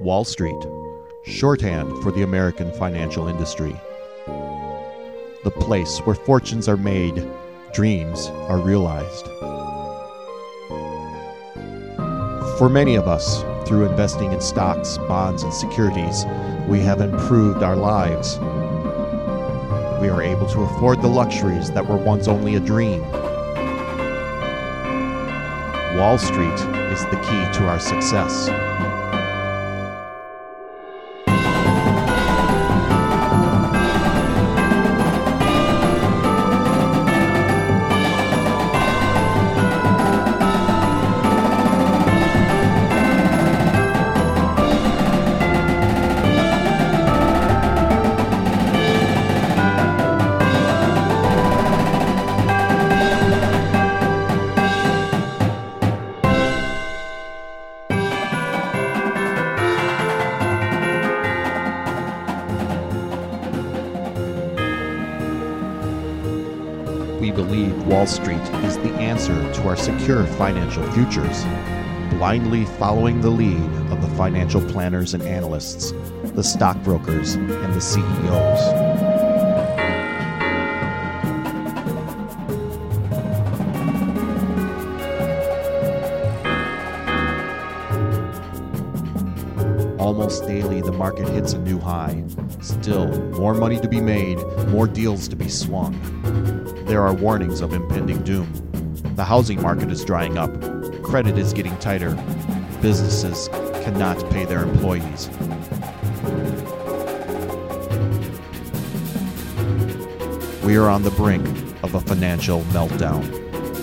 Wall Street, shorthand for the American financial industry. The place where fortunes are made, dreams are realized. For many of us, through investing in stocks, bonds, and securities, we have improved our lives. We are able to afford the luxuries that were once only a dream. Wall Street is the key to our success. We believe Wall Street is the answer to our secure financial futures, blindly following the lead of the financial planners and analysts, the stockbrokers, and the CEOs. Almost daily, the market hits a new high. Still, more money to be made, more deals to be swung. There are warnings of impending doom. The housing market is drying up. Credit is getting tighter. Businesses cannot pay their employees. We are on the brink of a financial meltdown.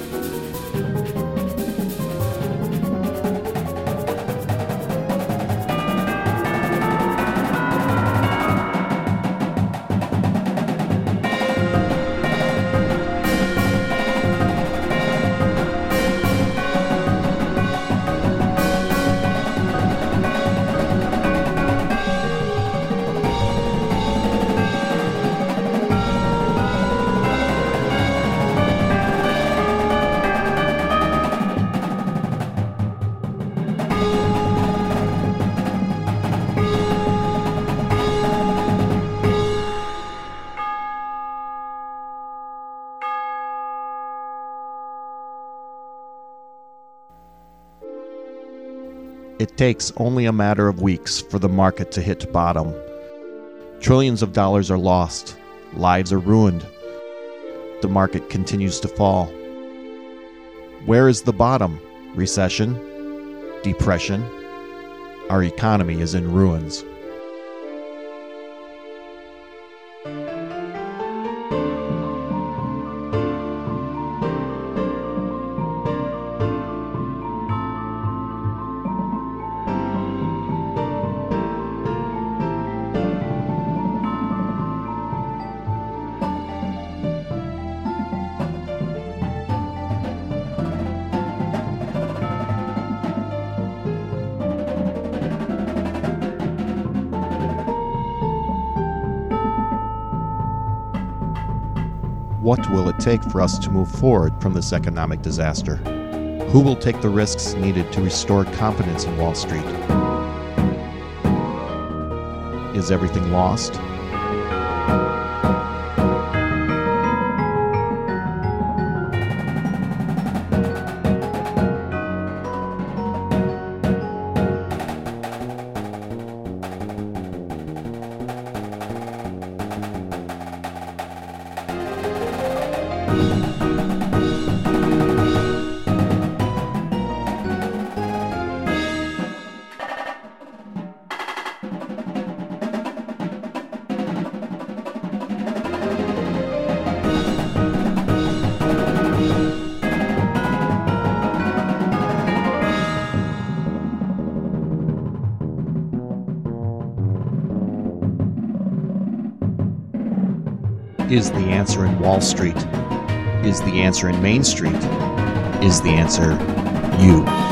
It takes only a matter of weeks for the market to hit bottom. Trillions of dollars are lost. Lives are ruined. The market continues to fall. Where is the bottom? Recession? Depression? Our economy is in ruins. What will it take for us to move forward from this economic disaster? Who will take the risks needed to restore confidence in Wall Street? Is everything lost? Is the answer in Wall Street? Is the answer in Main Street? Is the answer you?